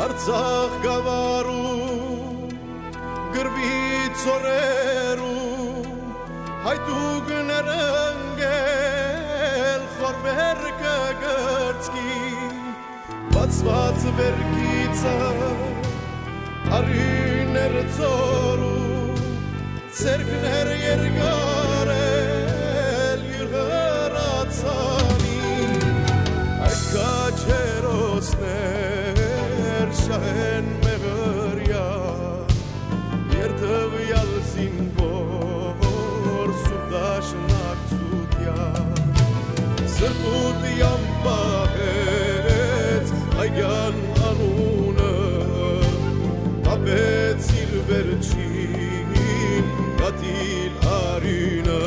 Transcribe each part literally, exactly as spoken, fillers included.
Արցախ գավառում գրվի ծորերում հայտուգներ ընկել խորբերկը գրծքի բացված վերքիցը արիներ ծորում ցերկներ երկարել յուրացանի այդ կաչերոսներ շահեն մեղրյա երթվյալ զինվոր սուդաշնակցուտյա սրտուտ յամպահեց այգյան անունը ապեց իր վերջին գատիլ արինը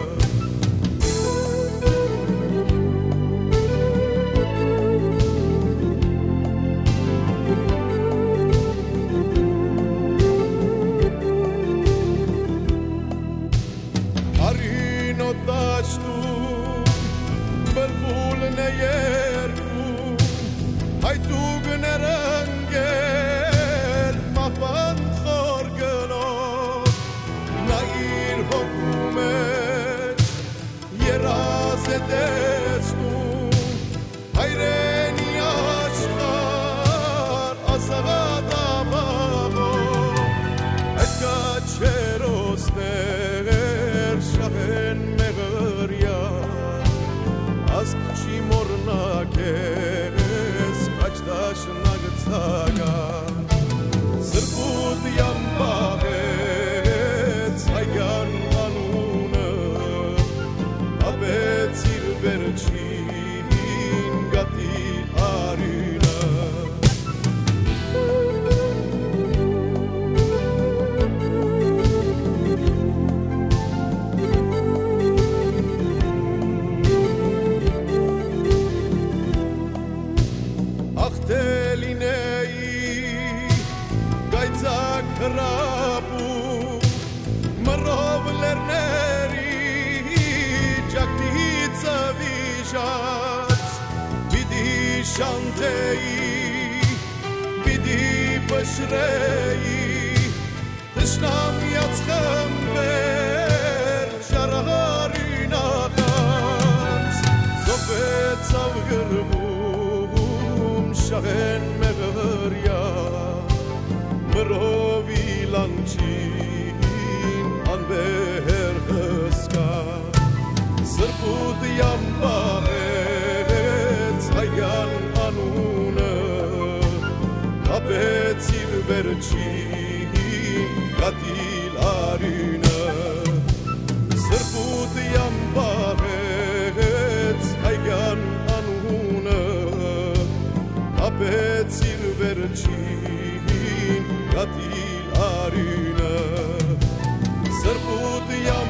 Սրբուտ յամպահեց այգան անունը ապեց իր վերջին գատիլ արինը Հրապու մռով լերների ճակտիցը վիժած պիտի շանթեի պիտի պշրեի տշնամյաց խմբեր շարահարին ախած զոպեցավ գրվում շահեն մեղրյա մռով լանչին անբեր հսկա սրբուտ յամպահեց այգան անունը ապեց իր վերջին գատիլ արինը սրբուտ յամպահեց այգան անունը ապեց իր վերջին գատիլ արինը սրբուտ